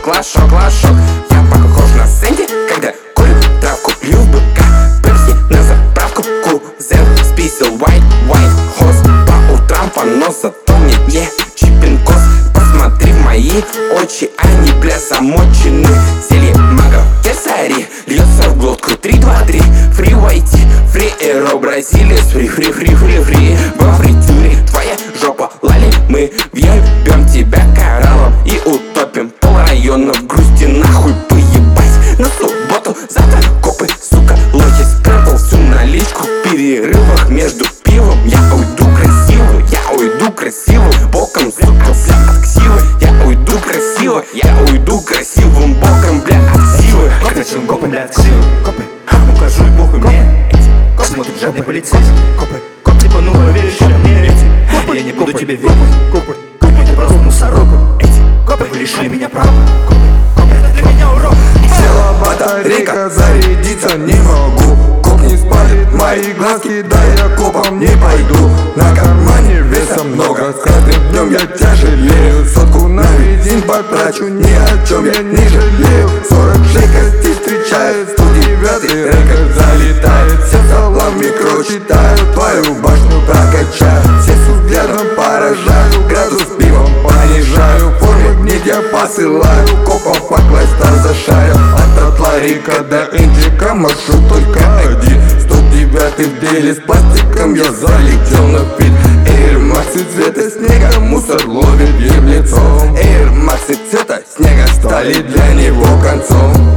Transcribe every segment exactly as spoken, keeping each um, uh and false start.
лашок, лашок, лашок. Я похож на Сэнди, когда курю травку, пью быка. Пепси на заправку, кузен списил white, white horse. По утрам понос, зато мне не чипинкос. Посмотри в мои очи, они, бля, замочены. Зелье мага кесари льется в глотку. Три, два, три, фри войти, фри эро, Бразилия, фри, фри, фри, фри, фри. Во фритюре твоя жопа лали, мы въебем тебя кораллом и утопим пол района в грусти. Нахуй поебать на субботу, завтра копы, сука, лохи. Спрятал всю наличку в перерывах между пивом. Я уйду красиво, я уйду красиво, боком, сука, бля, от ксивы. Я уйду красиво, я уйду красивым боком, бля, от силы. Красивым копом, бля, от силы. Копы, укажу и похуй мне. Смотрит жадный полицейский. Копы, коп, типа, ну веришь мне. Я не буду тебе верить. Копы, копы, ты просто мусорок. Эти копы, вы лишили меня права. Копы, копы, это для меня урок. Села батарейка, зарядиться не могу. Коп не спалит мои глазки, да я копом не пойду. На кармане веса много, с каждым днем я тяжелею. Сотку на бензин потрачу, ни о чем я не жалею. Сорок шесть костей встречает, сто девятый рекорд залетает. Все салам микро читаю, твою башню прокачаю. Все с взглядом поражаю, градус пивом понижаю. Формы гнить я посылаю, копом по кластам зашарил. От Атларика до Интика маршрут только один. Сто девятый в деле с пластиком я залетел на пит. Эйр Максы цвета снега мусор ловит ем лицом. Эйр Максы цвета снега стали для него концом.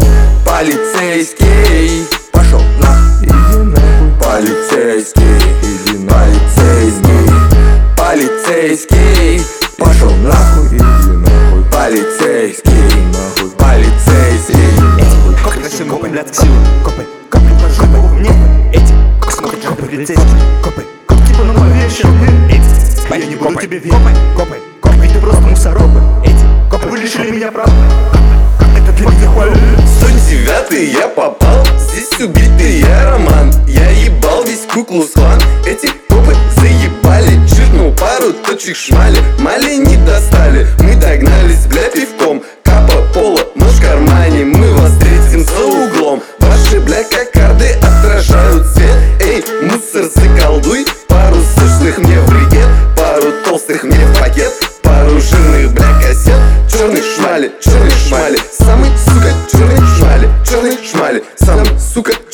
Полицейский пошел на, иди нахуй. Полицейский, иди полицейский. Полицейский пошел нахуй, иди нахуй. Полицейский, нахуй. Полицейский, нахуй. Копы, красивым копом, бля, от силы. Копы, копы, копы, мне. Эти смотрят жадный полицейский. Копы, копы, типа, ну веришь мне. Эти, я не буду тебе верить. Копы, копы, ты просто мусорок. Эти копы, вы лишили меня права. Это для меня хуй. сто девятый я попал, здесь убитый я Роман. Я ебал весь Ку-Клукс-Клан. Эти копы заебали, чиркнул пару точек шмали. Мали не достали, мы догнались, бля, пивком. Капа пола, нож в кармане, мы вас встретим за углом. Ваши, бля, кокарды отражают свет. Эй, мусор, заколдуй пару сочных мне в брикет, пару толстых мне в пакет, пару жирных, бля, кассет. Черный шмали, черный шмали, самый, сука, черный шмали, черный шмали, самый, сука,